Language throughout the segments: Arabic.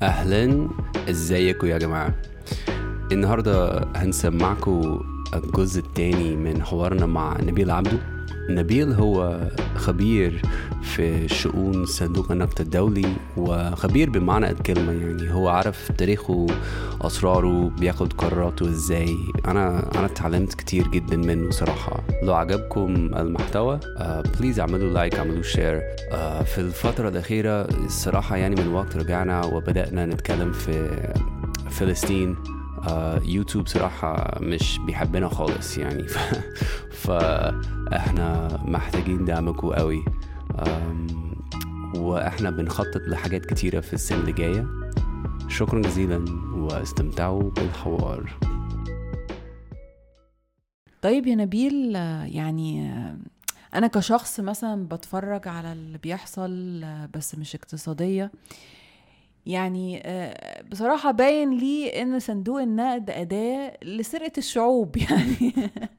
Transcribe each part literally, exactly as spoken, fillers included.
اهلا، ازيكم يا جماعه؟ النهارده هنسمعكم الجزء التاني من حوارنا مع نبيل عبده. نبيل هو خبير في شؤون صندوق النقد الدولي، وخبير بمعنى الكلمة. يعني هو عارف تاريخه، أسراره، بياخد قراراته ازاي. أنا أنا اتعلمت كتير جدا منه صراحة. لو عجبكم المحتوى بليز اعملوا لايك، اعملوا شير. آه في الفترة الأخيرة الصراحة، يعني من وقت رجعنا وبدأنا نتكلم في فلسطين، آه يوتيوب صراحة مش بيحبنا خالص يعني ف... فاحنا محتاجين دعمكم قوي. آم، واحنا بنخطط لحاجات كتيرة في السنة اللي جاية. شكرا جزيلا واستمتعوا بالحوار. طيب يا نبيل، آه، يعني آه، أنا كشخص مثلا بتفرج على اللي بيحصل، آه، بس مش اقتصادية. يعني آه، بصراحة باين لي إن صندوق النقد أداة لسرقة الشعوب يعني.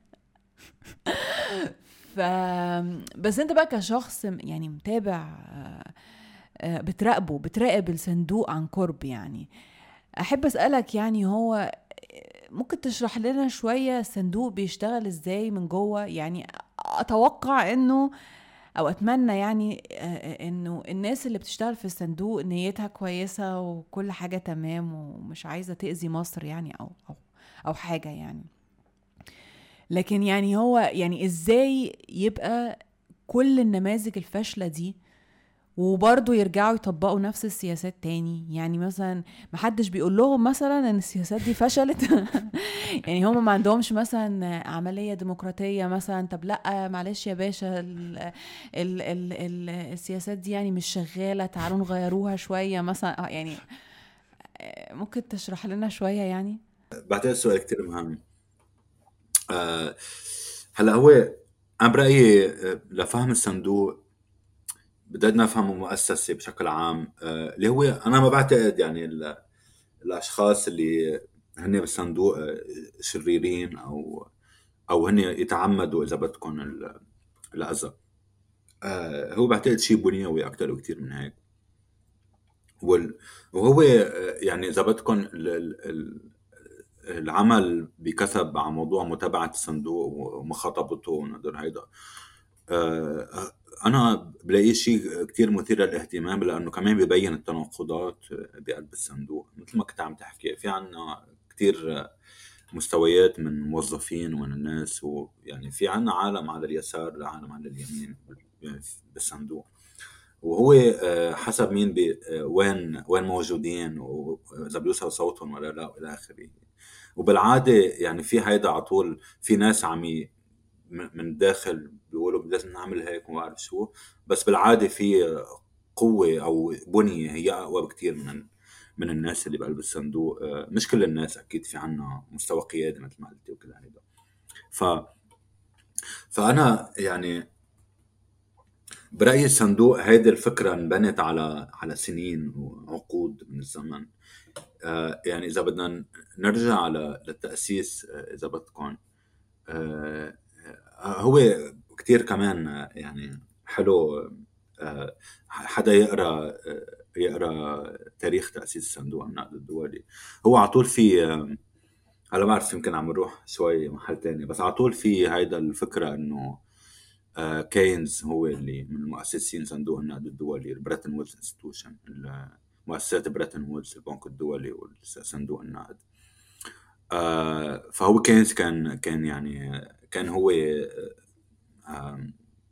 ف بس أنت بقى كشخص يعني متابع، آه، آه، بتراقبه بتراقب الصندوق عن قرب. يعني أحب أسألك، يعني هو ممكن تشرح لنا شوية الصندوق بيشتغل ازاي من جوه؟ يعني اتوقع انه او اتمنى يعني آه، انه الناس اللي بتشتغل في الصندوق نيتها كويسة وكل حاجة تمام ومش عايزة تأذي مصر يعني او او او حاجة يعني. لكن يعني هو يعني ازاي يبقى كل النماذج الفاشلة دي وبرضه يرجعوا يطبقوا نفس السياسات تاني؟ يعني مثلا محدش بيقول لهم مثلا ان السياسات دي فشلت. يعني هم ما عندهمش مثلا عملية ديمقراطية مثلا؟ طب لا معلش يا باشا، ال ال ال ال السياسات دي يعني مش شغالة، تعالوا نغيروها شوية مثلا. آه، يعني آه، ممكن تشرح لنا شوية يعني؟ بعتقد السؤال كتير مهم. أه هلا هو أنا برأيي آه، لفهم الصندوق بدنا نفهمه مؤسسة بشكل عام، أه اللي هو أنا ما بعتقد يعني ال- الأشخاص اللي هن بالصندوق آه، شريرين أو أو هن يتعمدوا إذا بدكم ال- الأذى. أه هو بعتقد شيء بنيوي أكتر بكتير من هيك. وال- وهو آه، يعني إذا بدكم ال- ال- ال- العمل بكثب على موضوع متابعة الصندوق ومخاطبته ونقدر هيدا. آه، أنا بلاقيه شيء كتير مثير للاهتمام لأنه كمان بيبين التناقضات بقلب الصندوق. مثل ما كنت عم تحكي، في عنا كتير مستويات من موظفين ومن الناس، ويعني في عنا عالم على اليسار، عالم على اليمين بالصندوق. وهو آه، حسب مين بي آه، وين وين موجودين وإذا بيوصل صوتهم ولا لا إلى آخره. وبالعادة يعني في هيدا على طول في ناس عم ي- من من الداخل بيقولوا لازم نعمل هيك وما بعرف شو. بس بالعادة في قوة أو بنية هي أقوى بكتير من من الناس اللي بقلب الصندوق. آه، مش كل الناس أكيد، في عنا مستوى قيادي مثل ما قلتي وكل هيدا. ف فأنا يعني برأيي الصندوق هيدي الفكرة انبنت على على سنين وعقود من الزمن. آه، يعني إذا بدنا نرجع على للتأسيس، آه، إذا بدكم، آه، آه، هو كتير كمان آه، يعني حلو. آه، حدا يقرا آه، يقرا تاريخ تأسيس صندوق النقد الدولي. هو على طول في آه، هلا بعرف يمكن عم نروح شوي محل تاني، بس على طول في هيدا الفكرة إنه آه، كينز هو اللي من المؤسسين صندوق النقد الدولي، بريتن وودز انستتيوشن، مؤسسات بريتن وودز، البنك الدولي وصندوق النقد. آه، فهو كينز كان كان يعني كان هو آه،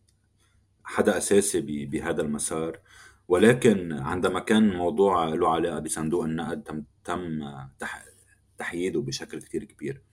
حدا أساسي ب- بهذا المسار. ولكن عندما كان الموضوع له علاقة بصندوق النقد تم تم تح- تحييده بشكل كتير كبير.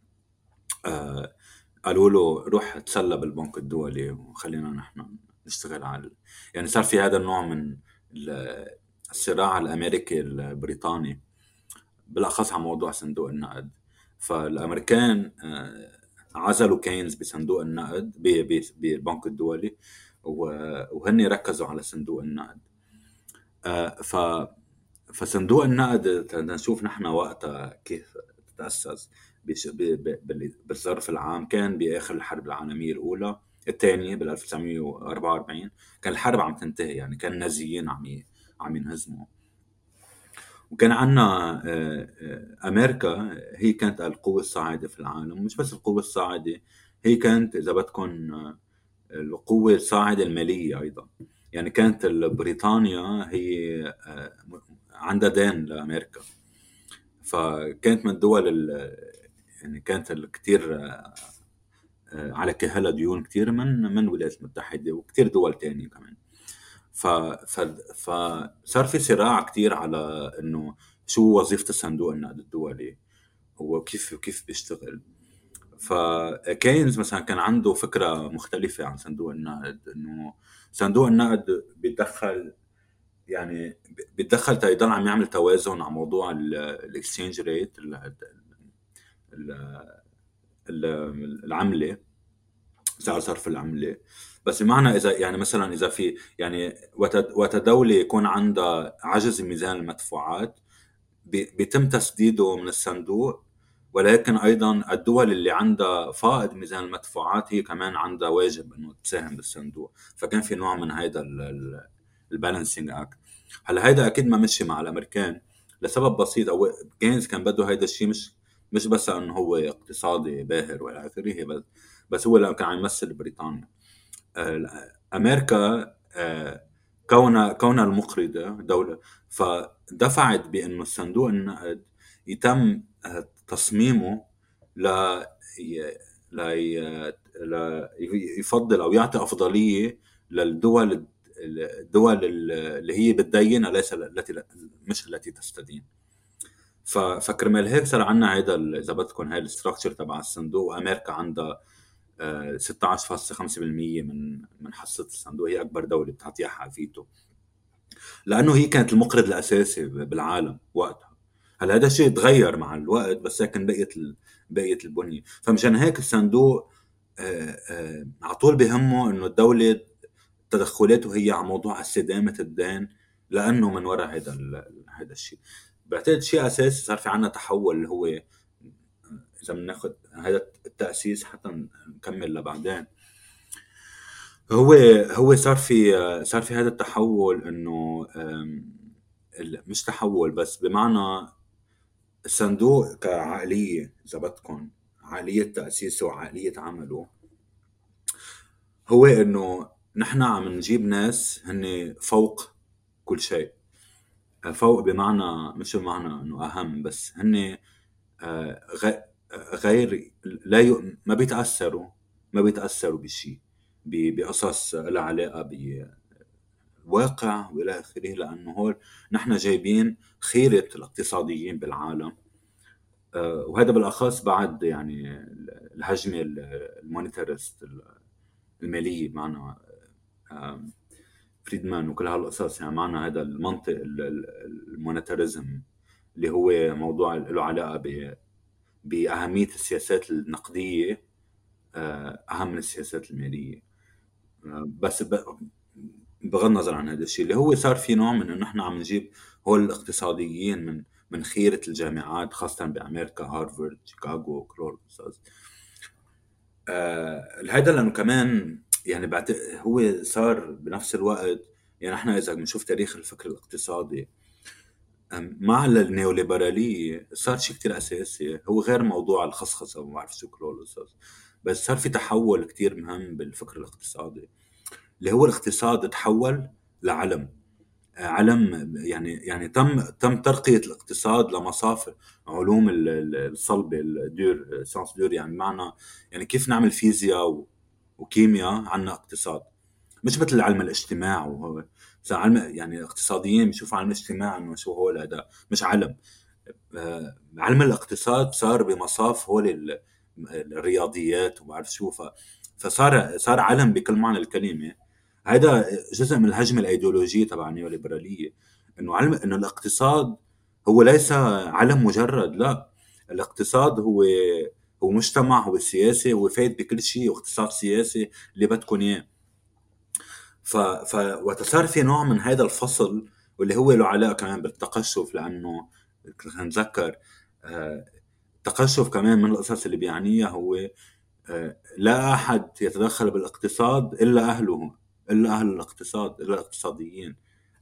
آه، قالوا له روح تسلى بالبنك الدولي وخلينا نحن نشتغل على، يعني صار في هذا النوع من ال- الصراع الأمريكي البريطاني، بالأخص على موضوع صندوق النقد. فالأمريكان آه، عزلوا كينز بصندوق النقد ب- ب- بالبنك الدولي، و- وهن ركزوا على صندوق النقد. آه، ف فصندوق النقد بدنا نشوف نحن وقتها كيف تأسس. بش- ب- ب- بال- بالظرف العام كان بآخر الحرب العالمية الأولى، الثانية بال ألف وتسعمية وأربعة وأربعين. كان الحرب عم تنتهي، يعني كان النازيين عم ي- عم ينهزموا. وكان عنا أمريكا هي كانت القوة الصاعدة في العالم، مش بس القوة الصاعدة، هي كانت إذا بدكم القوة الصاعدة المالية أيضا. يعني كانت بريطانيا هي عندها دين لأمريكا، فكانت من الدول يعني كانت كتير على كهلها ديون كتير من من الولايات المتحدة وكتير دول تانية كمان. ف فصار في صراع كتير على إنه شو وظيفة الصندوق النقد الدولي وكيف كيف بيشتغل. فكينز مثلا كان عنده فكرة مختلفة عن صندوق النقد، إنه صندوق النقد بيتدخل يعني بيتدخل تيضل عم يعمل توازن على موضوع الاكسشينج ريت العملة، سعر صرف العملة. بس بمعنى إذا يعني مثلا إذا في يعني وقت دولة يكون عندها عجز ميزان المدفوعات بيتم تسديده من الصندوق، ولكن أيضا الدول اللي عندها فائض ميزان المدفوعات هي كمان عندها واجب إنه تساهم بالصندوق. فكان في نوع من هيدا البالانسينج أكت. هلا هيدا أكيد ما مشي مع الأمريكان لسبب بسيط، أو كينز كان بده هيدا الشيء مش مش بس إنه هو اقتصادي باهر ولا آخره، بس بس هو لأنه كان عم يمثل بريطانيا. أمريكا كونها كونها المقرضة دولة، فدفعت بأنه الصندوق النقد يتم تصميمه ل لا يفضل أو يعطي أفضلية للدول الدول اللي هي بتدين ليس التي مش التي تستدين. فكرمال هيك صار عنا هيدا إذا بدكم هاي الاستراكشر تبع الصندوق، وأمريكا عندها ستة عشر فاصلة خمسة بالمية من من حصة الصندوق، هي أكبر دولة بتعطيها حافيته لأنه هي كانت المقرض الأساسي بالعالم وقتها. هلا هذا الشيء تغير مع الوقت، بس لكن بقيت بقيت البنية. فمشان هيك الصندوق على طول بهمه إنه الدولة تدخلاته هي على موضوع استدامة الدين، لأنه من وراء هذا هذا الشيء بعتقد شيء أساسي. صار في عنا تحول اللي هو إذا بناخد هذا التأسيس حتى نكمل لبعدين، هو هو صار في صار في هذا التحول إنه مش تحول بس بمعنى الصندوق كعقلية إذا بدكم عقلية تأسيسه وعقلية عمله هو إنه نحن عم نجيب ناس هن فوق كل شيء. فوق بمعنى مش بمعنى إنه أهم، بس هن غير لا ي... ما بيتأثروا ما بيتأثروا بشيء بقصص لها علاقة بالواقع وإلى آخره، لأنه هول نحن جايبين خيرة الاقتصاديين بالعالم. وهذا بالأخص بعد يعني الهجمة المونيتاريست المالية معنا فريدمان وكل هالقصص، يعني معنا هذا المنطق المونيتاريزم اللي هو موضوع له علاقة بأهمية السياسات النقدية أهم من السياسات المالية. بس بغض النظر عن هذا الشيء اللي هو صار في نوع من إنه نحن عم نجيب هول الاقتصاديين من من خيرة الجامعات خاصة بأمريكا، هارفارد، شيكاغو، كلور قصص. هذا لأنه كمان يعني بعد هو صار بنفس الوقت يعني احنا إذا بنشوف تاريخ الفكر الاقتصادي مع النيوليبرالية صار شيء كتير أساسي، هو غير موضوع الخصخصة وما بعرف شو كلور قصص، بس صار في تحول كتير مهم بالفكر الاقتصادي اللي هو الاقتصاد تحول لعلم علم. يعني يعني تم تم ترقية الاقتصاد لمصاف علوم الصلبة الدور سانس دور، يعني معنى يعني كيف نعمل فيزياء وكيمياء عنا اقتصاد، مش مثل علم الاجتماع. وهو علم يعني اقتصاديين بيشوفوا علم الاجتماع انه شو هو هذا مش علم. علم الاقتصاد صار بمصاف هو الرياضيات وما بعرف شو، فصار صار علم بكل معنى الكلمة. هذا جزء من الهجمة الأيديولوجية تبع النيوليبرالية، إنه علم إنه الاقتصاد هو ليس علم مجرد، لا، الاقتصاد هو هو مجتمع، هو سياسي، هو فايد بكل شيء، واقتصاد سياسي اللي بدكم إياه. ف ف وتصار في نوع من هذا الفصل واللي هو له علاقة كمان بالتقشف، لأنه نتذكر التقشف كمان من القصص اللي بيعنيها هو لا أحد يتدخل بالاقتصاد إلا أهله، إلا أهل الاقتصاد، إلا الاقتصاديين.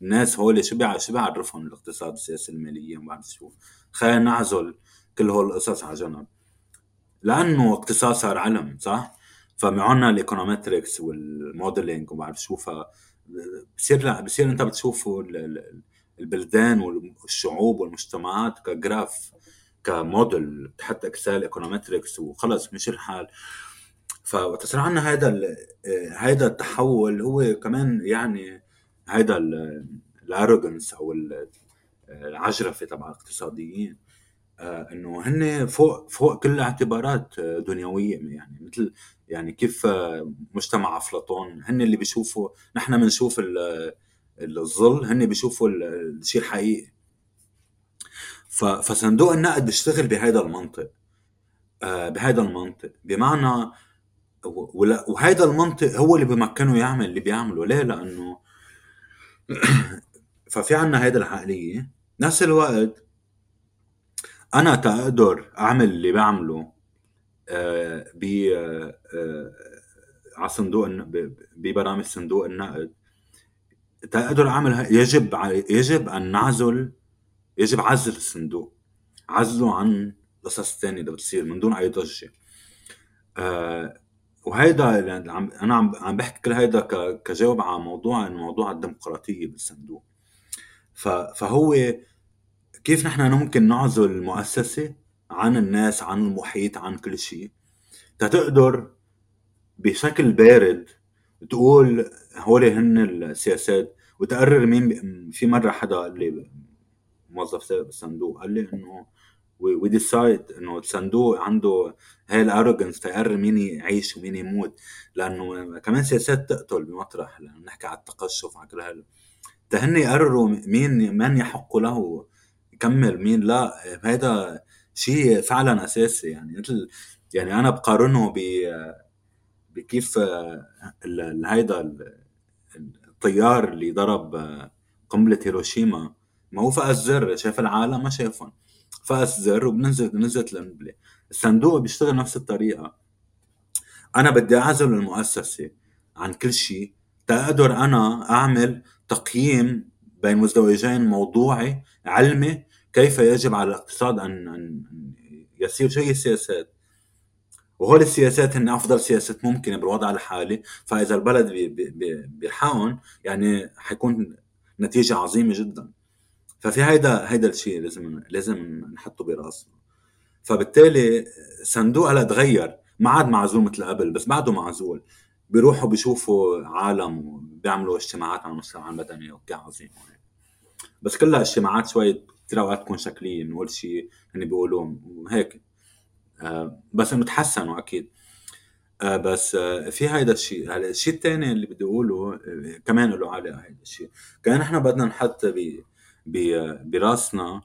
الناس هول شو بيع شو بيعرفهم الاقتصاد السياسي المالية وما بعرف شو. خلينا نعزل كل هول القصص على جنب، لأنه اقتصاد صار علم صح. فمعنا الايكونومتريكس والموديلينج وما بعرف شو. ف بصير بصير انت بتشوفوا البلدان والشعوب والمجتمعات كجراف كموديل تحت اكسل ايكونومتريكس وخلص مش الحال. فتصير عنا هذا هذا التحول هو كمان يعني هذا الارجنس او العجرفه تبع الاقتصاديين، انه هن فوق فوق كل اعتبارات دنيويه. يعني مثل يعني كيف مجتمع افلاطون هن اللي بيشوفوا، نحن بنشوف الظل، هن بيشوفوا الشيء الحقيقي. فصندوق النقد بيشتغل بهذا المنطق، بهذا المنطق بمعنى، وهذا المنطق هو اللي بيمكنه يعمل اللي بيعمله. ليه؟ لانه ففي عنا هذا العقليه. نفس الوقت انا تقدر اعمل اللي بعمله ب على صندوق ببرامج صندوق النقد، تقدر اعمل يجب يجب ان نعزل يجب عزل الصندوق، عزله عن القصص الثانيه اللي بتصير من دون اي ضجه. وهيدا يعني انا عم عم بحكي كل هيدا كجواب على موضوع موضوع الديمقراطيه بالصندوق. فهو كيف نحن ممكن نعزل المؤسسه عن الناس، عن المحيط، عن كل شيء، تقدر بشكل بارد تقول هولي هن السياسات وتقرر مين. في مرة حدا قال لي، موظف سابق بالصندوق، قال لي انه we decide انه الصندوق عنده هاي الارجنس تقرر مين يعيش ومين يموت، لانه كمان سياسات تقتل بمطرح، لانه نحكي على التقشف على كل هال تهني يقرروا مين من يحق له يكمل مين لا. هذا شيء فعلا اساسي. يعني مثل يعني انا بقارنه ب بكيف هيدا الطيار اللي ضرب قنبلة هيروشيما، ما هو فقس زر شاف العالم ما شافهم، فقس زر وبنزلت نزلت القنبلة. الصندوق بيشتغل نفس الطريقة. أنا بدي أعزل المؤسسة عن كل شيء، تقدر أنا أعمل تقييم بين مزدوجين موضوعي علمي كيف يجب على الاقتصاد أن يسير شيء السياسات. وهول السياسات هن أفضل سياسات ممكنة بالوضع الحالي. فإذا البلد بيرحقون يعني حيكون نتيجة عظيمة جدا. ففي هيدا هيدا الشيء لازم لازم نحطه براسنا. فبالتالي صندوق هلا تغير، ما عاد معزول مثل قبل، بس بعده معزول. بيروحوا بيشوفوا عالم وبيعملوا اجتماعات على المجتمع المدني وكي عظيم. بس كلها اجتماعات شوي كتير اوقات تكون شكلية، نقول شيء هن بيقولوه هيك. آه بس انه تحسنوا اكيد. آه بس آه في هيدا الشيء. هلا الشيء الثاني اللي بدي اقوله آه كمان له علاقه هيدا الشيء، كان احنا بدنا نحط ب براسنا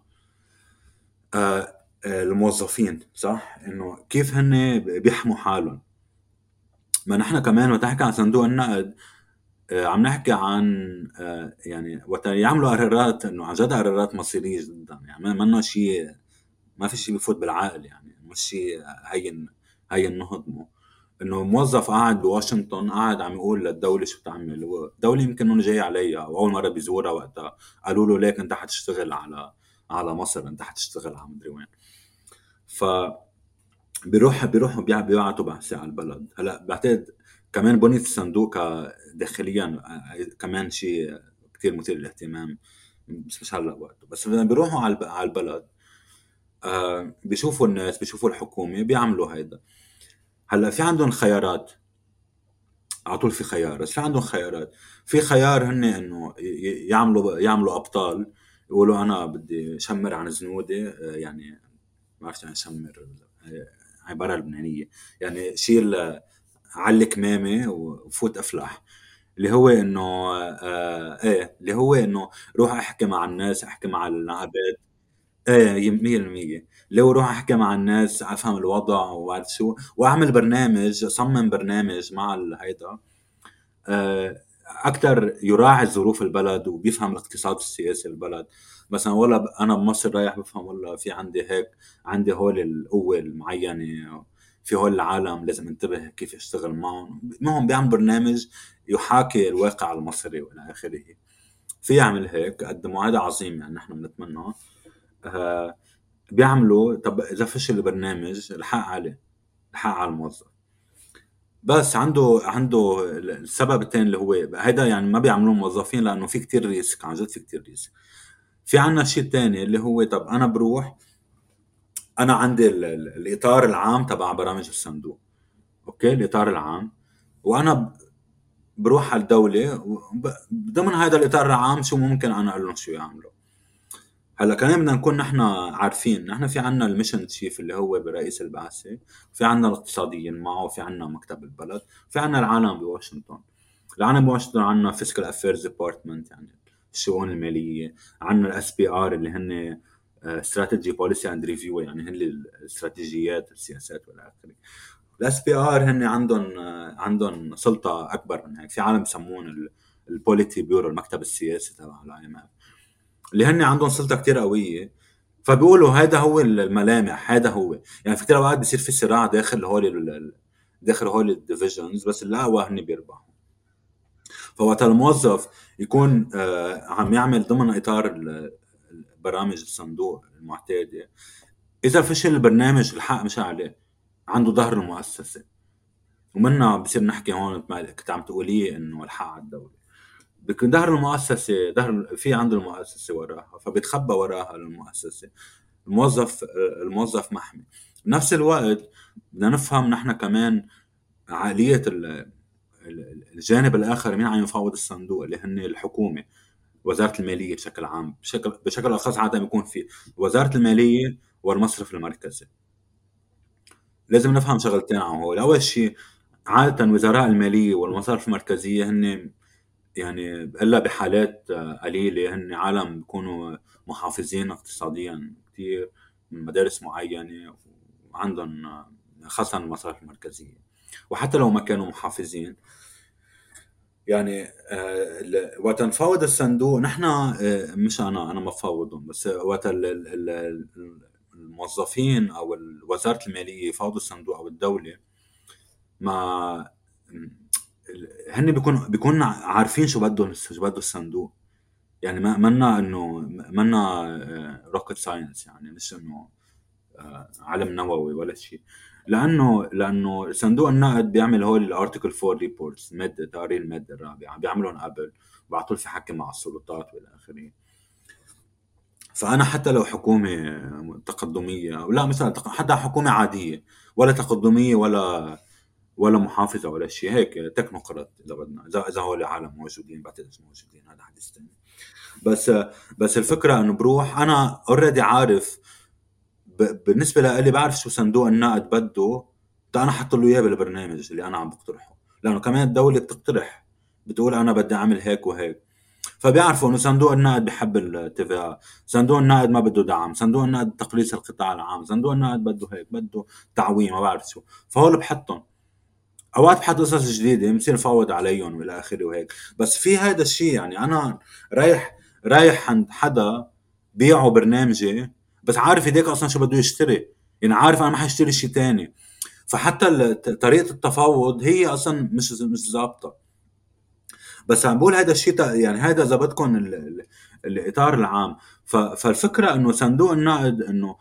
آه الموظفين، صح؟ انه كيف هن بيحموا حالهم. ما نحن كمان وتحكي عن صندوق النقد آه عم نحكي عن آه يعني وقت يعملوا قرارات انه عن جد قرارات مصيريه جدا. يعني ما انه شيء ما في شيء بفوت بالعقل، يعني مش شيء هين هين نهضمه. انه موظف قاعد بواشنطن قاعد عم يقول للدوله شو تعمل، الدوله يمكن انه جاي عليها واول مره بيزورها، وقتها قالوا له ليك انت حتشتغل على على مصر، انت حتشتغل على مدري وين. ف بيروح بيروحوا بيبعتوا بعثه على البلد. هلا بعتقد كمان بنية الصندوق داخليا كمان شيء كتير مثير للاهتمام، بس مش هلا وقته. بس بيروحوا على البلد آه بيشوفوا الناس، بيشوفوا الحكومة، بيعملوا هيدا. هلا في عندهم خيارات، على طول في خيار، بس في عندهم خيارات. في خيار هن انه يعملوا يعملوا ابطال، يقولوا انا بدي شمر عن زنودي. آه يعني ما بعرف يعني شمر عبارة لبنانية، يعني شيل على الكمامة وفوت افلح. اللي هو انه آه ايه اللي هو انه روح احكي مع الناس، احكي مع العباد. ايه مية بالمية. لو روح احكي مع الناس، افهم الوضع وبعرف شو، واعمل برنامج، اصمم برنامج مع هيدا اكتر يراعي ظروف البلد وبيفهم الاقتصاد السياسي البلد. مثلا والله انا بمصر رايح بفهم والله في عندي هيك، عندي هول القوة المعينة، في هول العالم لازم انتبه كيف اشتغل معهم. المهم بيعمل برنامج يحاكي الواقع المصري والى اخره. في يعمل هيك قدموا، هذا عظيم يعني نحن بنتمنى. آه بيعملوا. طب اذا فشل البرنامج الحق عليه، الحق على الموظف. بس عنده عنده السبب الثاني اللي هو هيدا يعني ما بيعملوه موظفين لانه في كتير ريسك، عن جد في كتير ريسك. في عنا شيء تاني اللي هو طب انا بروح، انا عندي ال- ال- الاطار العام تبع برامج الصندوق، اوكي الاطار العام، وانا ب- بروح على الدوله وب- ضمن هذا الاطار العام شو ممكن انا اقول لهم شو يعملوا. هلا كمان بدنا نكون نحن عارفين، نحن في عنا الميشن تشيف اللي هو برئيس البعثه، في عنا الاقتصاديين معه، في عنا مكتب البلد، في عنا العالم بواشنطن. العالم بواشنطن عنا فيسكال افيرز ديبارتمنت يعني الشؤون الماليه، عنا الاس بي ار اللي هن استراتيجي بوليسي اند ريفيو، يعني هن الاستراتيجيات السياسات والى اخره. الاس بي ار هن عندهم عندهم سلطه اكبر من هيك، في عالم بسمون البوليتي بيورو، المكتب السياسي تبع الاي ام اف، اللي هن عندهم سلطه كتير قويه. فبيقولوا هذا هو الملامح، هذا هو يعني في كتير اوقات بصير في صراع داخل هول داخل هول الديفيجنز، بس الاقوى هن بيربحوا. فوقت الموظف يكون آه عم يعمل ضمن اطار برامج الصندوق المعتاده، اذا فشل البرنامج الحق مش عليه، عنده ظهر المؤسسه. ومنها بصير نحكي هون كنت عم تقولي انه الحق على الدوله، بيكون ظهر المؤسسه، ظهر في عند المؤسسه وراها، فبيتخبى وراها المؤسسه. الموظف الموظف محمي. بنفس الوقت بدنا نفهم نحن كمان عقليه الجانب الاخر، مين عم يفاوض الصندوق، اللي هن الحكومه، وزاره الماليه بشكل عام، بشكل بشكل اخص عاده بيكون في وزاره الماليه والمصرف المركزي. لازم نفهم شغلتين عن هول. اول شيء عاده وزراء الماليه والمصارف المركزيه هن يعني الا بحالات قليله هن عالم بيكونوا محافظين اقتصاديا كتير من مدارس معينه، وعندهم خاصه المصارف المركزيه. وحتى لو ما كانوا محافظين يعني آه، ل- وقت نفاوض الصندوق نحن آه، مش انا انا بفاوضهم، بس وقت ال- ال- ال- الموظفين او ال- وزاره الماليه يفاوضوا الصندوق او الدوله، ما ال- هن بيكون بيكون عارفين شو بدهم، شو بده الصندوق. يعني ما منا انه منا روكت ساينس، يعني مش انه آه، علم نووي ولا شيء. لانه لانه صندوق النقد بيعمل هول الارتيكل أربعة ريبورتس، ماده تقرير الماده الرابعه بيعملهم قبل، بعطوا في حكي مع السلطات والى اخره. فانا حتى لو حكومه تقدميه او لا، مثلا تق- حتى حكومه عاديه ولا تقدميه ولا ولا محافظه ولا شيء، هيك تكنوقراط اذا بدنا، اذا اذا هول العالم موجودين، بعتقد موجودين، هذا حديث ثاني. بس بس الفكره انه بروح انا اوريدي عارف، ب- بالنسبه لي بعرف شو صندوق النقد بده، ده انا حط له اياه بالبرنامج اللي انا عم بقترحه، لانه كمان الدوله بتقترح، بتقول انا بدي اعمل هيك وهيك. فبيعرفوا انه صندوق النقد بحب التي في إيه، صندوق النقد ما بده دعم، صندوق النقد تقليص القطاع العام، صندوق النقد بده هيك، بده تعويم، ما بعرف شو. فهول بحطهم. اوقات بحط قصص جديده بصير نفاوض عليهم والى اخره وهيك. بس في هذا الشيء يعني انا رايح رايح عند حدا بيعه برنامجي، بس عارف هديك اصلا شو بده يشتري، يعني عارف انا ما حاشتري شيء تاني. فحتى ال- طريقه التفاوض هي اصلا مش مش ظابطه. بس عم بقول هذا الشيء يعني هذا اذا بدكم ال- ال- الاطار العام. ف- فالفكره انه صندوق النقد، انه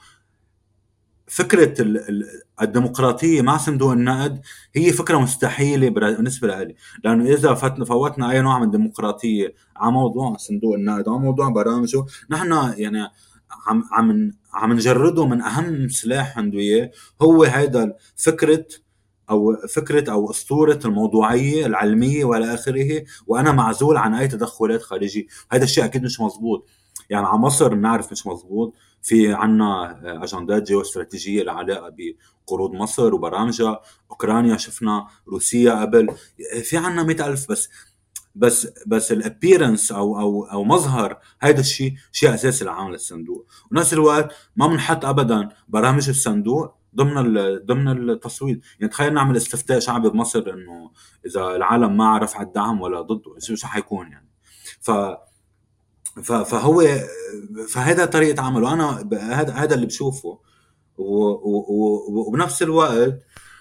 فكرة ال- ال- الديمقراطية مع صندوق النقد هي فكرة مستحيلة بر- بالنسبة لي، لأنه إذا فاتنا فوتنا أي نوع من الديمقراطية على موضوع صندوق النقد أو موضوع برامجه، نحن يعني عم عم عم نجرده من أهم سلاح عنده إياه، هو هيدا فكرة أو فكرة أو أسطورة الموضوعية العلمية وإلى آخره، وأنا معزول عن أي تدخلات خارجية. هذا الشيء أكيد مش مزبوط. يعني على مصر بنعرف مش مزبوط، في عنا أجندات جيوستراتيجية العلاقة بقروض مصر وبرامجها، أوكرانيا شفنا، روسيا قبل، في عنا مئة ألف. بس بس بس الابيرنس او او او مظهر هذا الشيء شيء اساسي لعمل الصندوق. ونفس الوقت ما بنحط ابدا برامج الصندوق ضمن ال- ضمن التصويت. يعني تخيل نعمل استفتاء شعبي بمصر انه اذا العالم مع رفع الدعم ولا ضده، شو شو حيكون يعني. ف ف- فهو فهذا طريقة عمله، أنا ب- هذا هذا اللي بشوفه. و- و- و- وبنفس الوقت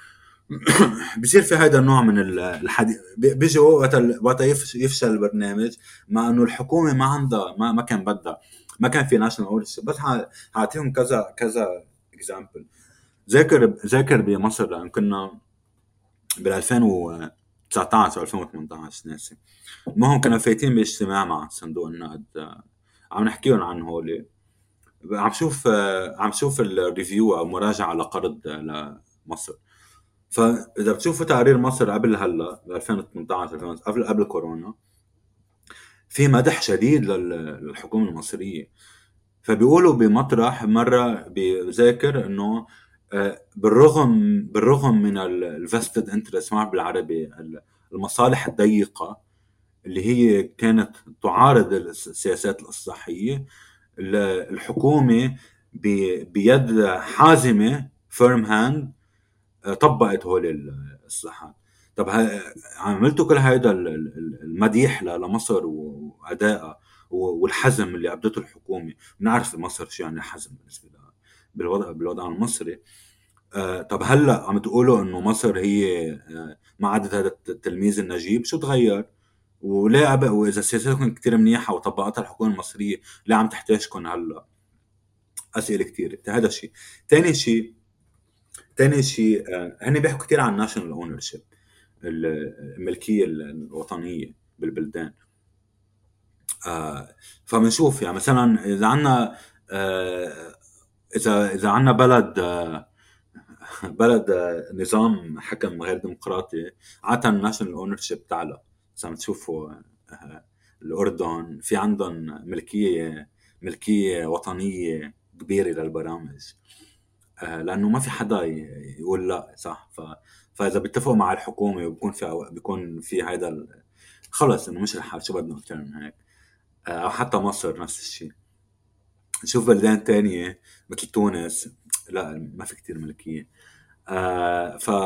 بصير في هذا النوع من الحديث. بيجي وقت وقت يفشل البرنامج، مع انه الحكومه ما عندها ما, ما كان بدها، ما كان في ناشونال اورشيب. بس هعطيهم كذا كذا اكزامبل. ذاكر ذاكر بمصر لان كنا بال ألفين وتسعطعش أو ألفين وثمانطعش ناسي، المهم كنا فايتين باجتماع مع صندوق النقد، عم نحكيهم عن هولي، عم شوف عم شوف الريفيو او مراجعه لقرض لمصر. فاذا بتشوفوا تقارير مصر قبل هلا ب ألفين وثمانطعش قبل قبل كورونا، في مدح شديد للحكومه المصريه. فبيقولوا بمطرح مره بذاكر انه بالرغم بالرغم من الفيستد انترست، ما بالعربي المصالح الضيقه اللي هي كانت تعارض السياسات الإصلاحية، الحكومة بيد حازمة فيرم هاند طبقت هول الإصلاحات. طب عملتوا كل هذا المديح لمصر وأدائها والحزم اللي أبدته الحكومة. بنعرف مصر شو يعني حزم بالنسبة بالوضع بالوضع المصري. طب هلا عم تقولوا إنه مصر هي ما عادت هذا التلميذ النجيب، شو تغير؟ وليه أبقى وإذا سياساتكم كتير منيحة وطبقتها الحكومة المصرية ليه عم تحتاجكم هلا؟ أسئلة كتير. هذا شيء. تاني شيء تاني شيء هني بيحكوا كتير عن ناشونال اونرشيب، الملكية الوطنية بالبلدان. آه فبنشوف يعني مثلا إذا عنا آه إذا إذا عنا بلد آه بلد آه نظام حكم غير ديمقراطي، عادة الناشونال اونرشيب تعلى. إذا عم تشوفوا آه الأردن في عندهم ملكية ملكية وطنية كبيرة للبرامج، آه لأنه ما في حدا يقول لا، صح. ف... فإذا بيتفقوا مع الحكومة وبيكون في بيكون في هيدا ال... خلص إنه مش الحال، شو بدنا أكتر من هيك. آه أو حتى مصر نفس الشيء. نشوف بلدان تانية مثل تونس، لا ما في كتير ملكية. آه ف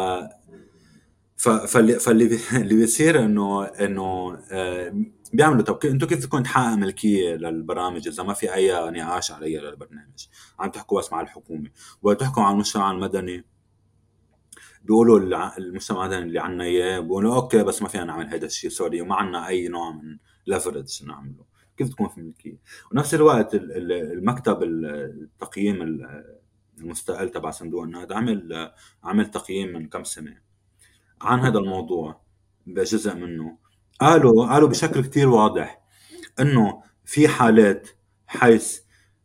ف فاللي فاللي بي... اللي بيصير إنه إنه آه بيعملوا طب انتوا كيف بدكم تحققوا ملكيه للبرامج اذا ما في اي نقاش عليها للبرنامج؟ عم تحكوا بس مع الحكومه وتحكوا عن المجتمع المدني. بيقولوا المجتمع المدني اللي عنا اياه بيقولوا اوكي بس ما فينا نعمل هذا الشيء سوري، وما عنا اي نوع من ليفرج نعمله. كيف تكون في ملكيه؟ ونفس الوقت المكتب التقييم المستقل تبع صندوق النقد عمل عمل تقييم من كم سنه عن هذا الموضوع بجزء منه. قالوا قالوا بشكل كتير واضح انه في حالات حيث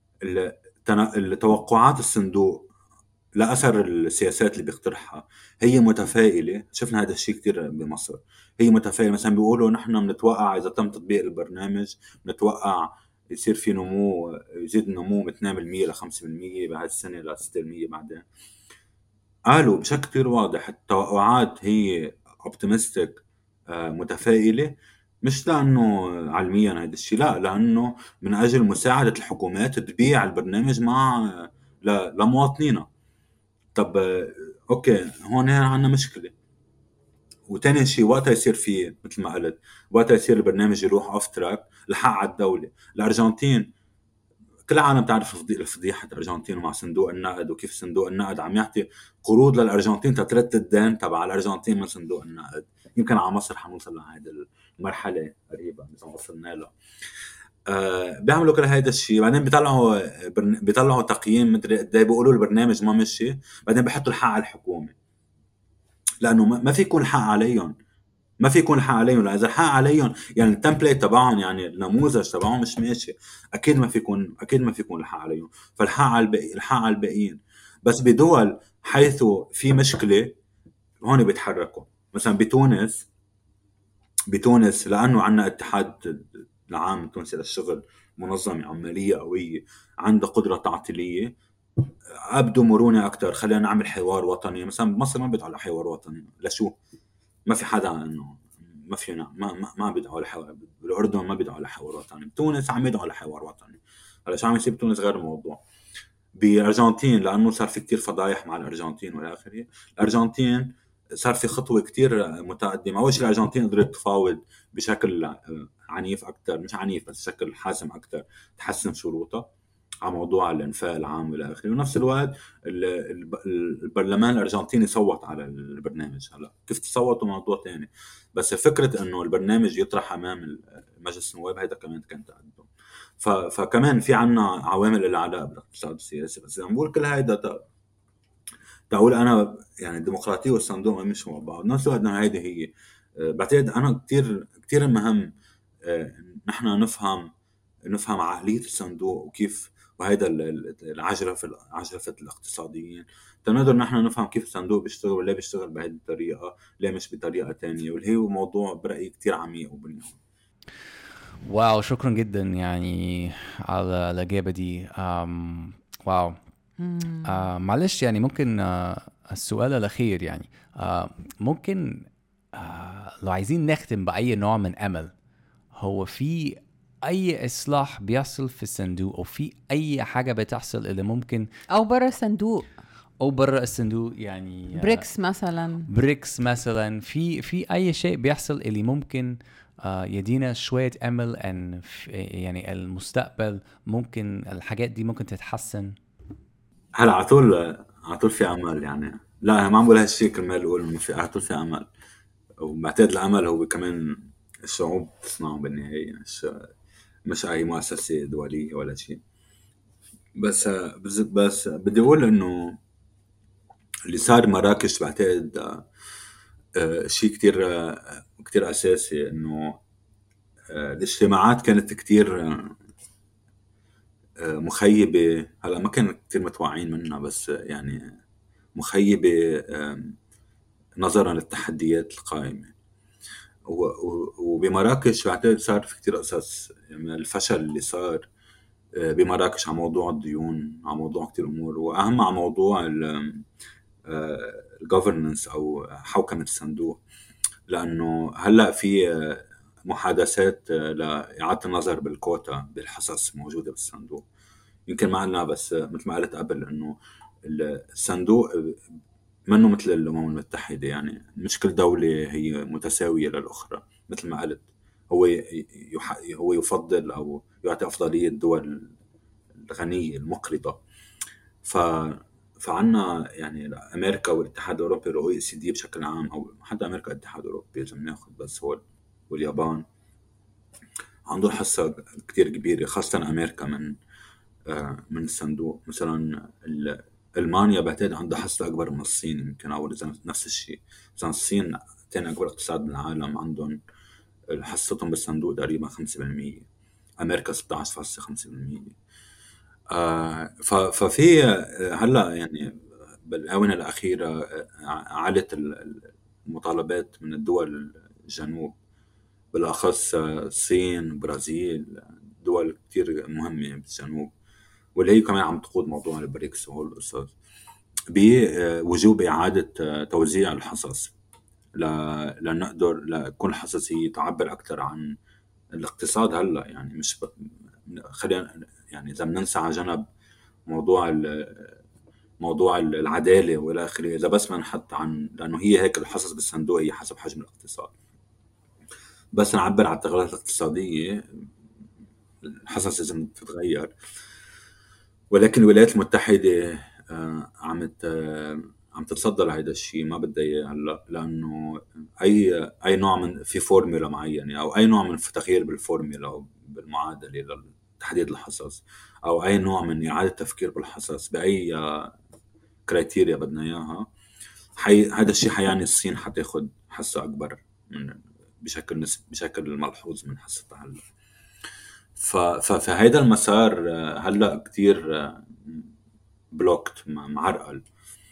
التوقعات الصندوق لأثر السياسات اللي بيقترحها هي متفائلة. شفنا هذا الشيء كتير بمصر، هي متفائلة. مثلا بيقولوا نحن بنتوقع إذا تم تطبيق البرنامج بنتوقع يصير في نمو، يزيد النمو من اثنين بالمئة ل خمسة بالمئة بهذه السنة ل ستة بالمئة بعدين. قالوا بشكل كتير واضح التوقعات هي اوبتيمستيك، متفائلة، مش لأنه علميا هذا الشيء، لا، لأنه من أجل مساعدة الحكومات تبيع البرنامج مع لمواطنينا. طب أوكي هون عنا مشكلة. وتاني شيء وقتها يصير فيه مثل ما قلت، وقتها يصير البرنامج يروح أوف تراك لحق على الدولة. الأرجنتين كل العالم تعرف الفضيحة الأرجنتين ومع صندوق النقد، وكيف صندوق النقد عم يعطي قروض للأرجنتين تترد الدين تبع الأرجنتين من صندوق النقد. يمكن على مصر حنوصل لهذه المرحلة قريبا إذا وصلنا لها. أه بيعملوا كل هيدا الشيء، بعدين بيطلعوا بيطلعوا تقييم مدري قد ايه، بيقولوا البرنامج ما مشي، بعدين بيحطوا الحق على الحكومة لأنه ما في يكون الحق عليهم، ما في يكون الحق عليهم. لأ إذا الحق عليهم يعني التمبليت تبعهم، يعني النموذج تبعهم مش ماشي، أكيد ما في يكون أكيد ما في يكون الحق عليهم. فالحق على الباقي الحق على الباقيين. بس بدول حيث في مشكلة هون بيتحركوا. مثلا بتونس بتونس لأنه عنا اتحاد العام التونسي للشغل، منظمة عمالية قوية عندها قدرة تعطيلية، أبدو مرونة أكتر، خلينا نعمل حوار وطني. مثلا بمصر ما بيدعوا على حوار وطني، لشو؟ ما في حدا إنه ما فينا ما ما, ما بيدعوا على حوار. بالأردن ما بيدعوا على حوار وطني، بتونس عم يدعوا على حوار وطني. هلا شو عم يصير بتونس غير الموضوع. بالأرجنتين لأنه صار في كتير فضايح مع الأرجنتين والآخرين، الأرجنتين صار في خطوة كتير متقدمة. أول شيء الأرجنتين قدرت تفاوض بشكل عنيف أكتر، مش عنيف بس بشكل حازم أكتر، تحسن شروطها. على موضوع الانفاق العام والى اخره. ونفس الوقت البرلمان الارجنتيني صوت على البرنامج. هلا كيف تصوتوا موضوع تاني، بس فكره انه البرنامج يطرح امام مجلس النواب هذا كمان كان تقدم. فكمان في عنا عوامل العلاء بالاقتصاد السياسي. بس عم بقول كل هيدا تقول انا يعني الديمقراطيه والصندوق ما مش مع بعض. نفس الوقت هيدي هي بعتقد انا كتير كتير مهم نحن نفهم نفهم عقليه الصندوق وكيف، وهيدا العجرفه العجرفه الاقتصاديين، تنقدر نحن نفهم كيف الصندوق بيشتغل وليه بيشتغل بهذه الطريقه، ليه مش بطريقه تانية، واللي هو موضوع برايي كتير عميق وبنيان. واو، شكرا جدا يعني على الإجابة دي. أم واو. آه معلش يعني ممكن آه السؤال الأخير يعني آه ممكن آه لو عايزين نختم بأي نوع من أمل، هو في أي إصلاح بيحصل في الصندوق أو في أي حاجة بتحصل اللي ممكن أو برا الصندوق أو برا الصندوق يعني بريكس مثلا بريكس مثلا في في أي شيء بيحصل اللي ممكن آه يدينا شوية أمل أن يعني المستقبل ممكن الحاجات دي ممكن تتحسن؟ هلا على طول على طول في امل يعني. لا انا ما عم بقول هالشيء كرمال اقول انه في على طول في امل. وبعتقد الامل هو كمان الشعوب تصنعه بالنهايه، مش مش اي مؤسسه دوليه ولا شيء. بس بس, بس بدي اقول انه اللي صار مراكش بعتقد شيء كتير كتير اساسي. انه الاجتماعات كانت كتير مخيبه. هلا ما كانوا كتير متوعين منها، بس يعني مخيبه نظرا للتحديات القائمة. وبمراكش بعتقد صار في كتير قصص يعني الفشل اللي صار بمراكش على موضوع الديون، على موضوع كتير أمور، وأهم على موضوع الجوفرننس أو حوكمة الصندوق. لأنه هلأ في محادثات لإعادة النظر بالكوتا بالحصص موجودة بالصندوق. يمكن ما قلنا، بس مثل ما قلت قبل إنه الصندوق منه مثل الأمم المتحدة، يعني مش كل دولة هي متساوية للأخرى. مثل ما قلت هو يح... هو يفضل أو يعطي أفضلية الدول الغنية المقرضة. ف... فعنا يعني أمريكا والاتحاد الأوروبي والأو إي سي دي بشكل عام، أو حتى أمريكا والاتحاد الأوروبي إذا ناخذ بس هو واليابان، عندهم حصة كتير كبيرة، خاصة أمريكا من من الصندوق. مثلا ألمانيا بعتقد عندها حصة أكبر من الصين يمكن، أو نفس الشيء. مثلا الصين تاني أكبر اقتصاد من العالم، عندهم حصتهم بالصندوق تقريبا خمسة بالمية. أمريكا ستة عشر فاصلة خمسة بالمية. آه ففي هلا يعني بالآونة الأخيرة علت المطالبات من الدول الجنوب، بالأخص الصين، البرازيل، دول كتير مهمة بالجنوب، واللي هي كمان عم تقود موضوع البريكس وهول القصص، بوجوب إعادة توزيع الحصص لنقدر لكل الحصص هي تعبر أكثر عن الاقتصاد. هلا يعني مش ب... خلينا يعني إذا بننسى على جنب موضوع موضوع العدالة والى آخره، إذا بس ما نحط عن، لأنه هي هيك الحصص بالصندوق هي حسب حجم الاقتصاد، بس نعبر عن التغيرات الاقتصادية الحصص لازم تتغير. ولكن الولايات المتحدة عم عم تتصدى لهذا الشيء، ما بدها اياه هلا، لانه اي اي نوع من في فورمولا معينه، او اي نوع من تغيير بالفورمولا او بالمعادله لتحديد الحصص، او اي نوع من اعاده تفكير بالحصص باي كرايتيريا بدنا اياها، حي... هذا الشيء حيعني الصين حتاخد حصه اكبر من بشكل نسب بشكل ملحوظ من حصتها هلا. ف... فهذا المسار هلا كتير بلوكت معرقل.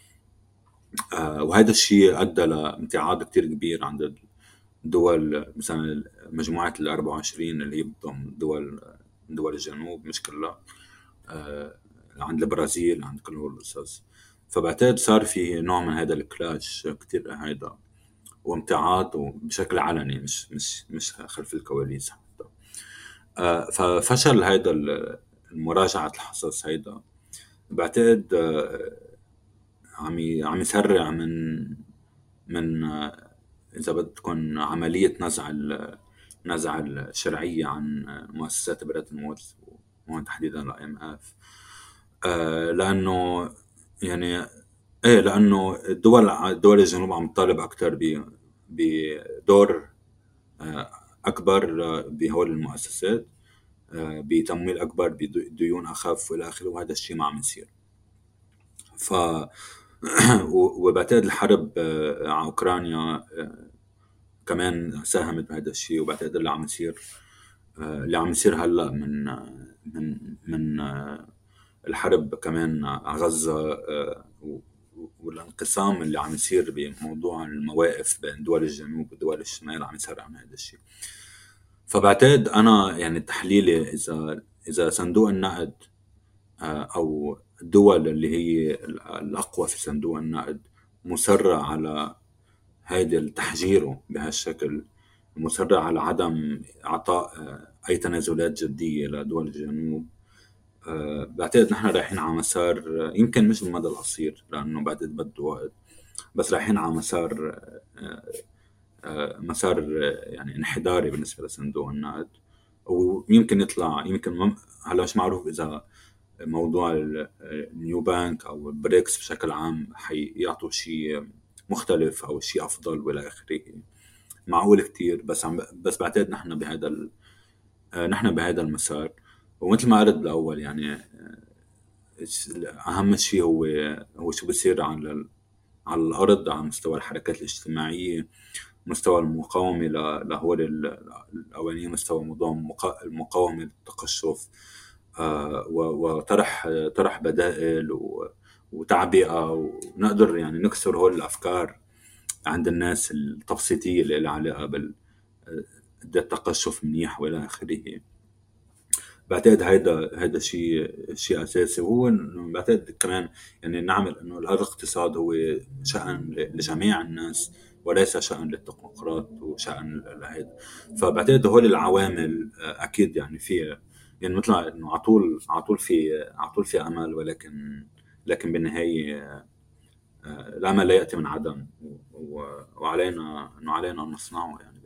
آه وهذا الشيء أدى لامتعاض كتير كبير عند الدول، مثلا مجموعة الأربعة وعشرين اللي هي بتضم دول دول الجنوب مش كلها، آه عند البرازيل، عند كل هول القصص. فبعتقد صار في نوع من هذا الكلاش كتير هيدا، وامتعاض وبشكل علني، مش مش مش خلف الكواليس حتى. آه ففشل هيدا المراجعة الحصص هيدا بعتقد آه عم عم يسرع من من إذا بدكم عملية نزع نزع الشرعية عن مؤسسات بريتن وودز وهون تحديدا ل إم إف. آه لأنه يعني إيه لأنه الدول الدول الجنوب عم تطالب أكتر بدور آه أكبر بهول المؤسسات، آه بتمويل أكبر، بديون أخف وإلى آخره، وهذا الشيء ما عم يصير. ف وبعتقد الحرب على أوكرانيا كمان ساهمت بهذا الشيء، وبعتقد اللي عم يصير اللي عم يصير هلا من من من الحرب كمان على غزة، والانقسام اللي عم يصير بموضوع المواقف بين دول الجنوب ودول الشمال عم يسرع من هذا الشيء. فبعتقد أنا يعني تحليلي إذا إذا صندوق النقد أو الدول اللي هي الأقوى في صندوق النقد مسرع على هيدا التحجيره بهالشكل، مسرع على عدم إعطاء أي تنازلات جدية لدول الجنوب، بعتقد نحن رايحين على مسار يمكن مش بالمدى القصير لأنه بعتقد بده وقت، بس رايحين على مسار مسار يعني انحداري بالنسبة لصندوق النقد. ويمكن يطلع يمكن هلا مش معروف إذا موضوع النيو بانك أو البريكس بشكل عام حيعطوا شيء مختلف أو شيء أفضل وإلى آخره، معقول كتير. بس عم بس بعتقد نحن بهذا ال... نحن بهذا المسار. ومثل ما قلت بالأول يعني أهم شيء هو هو شو بيصير على ال... على الأرض على مستوى الحركات الاجتماعية، مستوى المقاومة لهول الأولين، مستوى موضوع المقاومة للتقشف، آه وطرح طرح بدائل وتعبئة، ونقدر يعني نكسر هول الأفكار عند الناس التبسيطية اللي لها علاقة بال التقشف منيح وإلى آخره. بعتقد هيدا هيدا شيء شيء أساسي. وهو بعتقد كمان يعني نعمل إنه الاقتصاد هو شأن لجميع الناس وليس شأن للتكنوقراط وشأن لهيدا. فبعتقد هول العوامل أكيد يعني فيها يعني مثل إنه عطول عطول في عطول في أمل، ولكن لكن بالنهاية الأمل لا يأتي من عدم، وعلينا إنه علينا نصنعه يعني.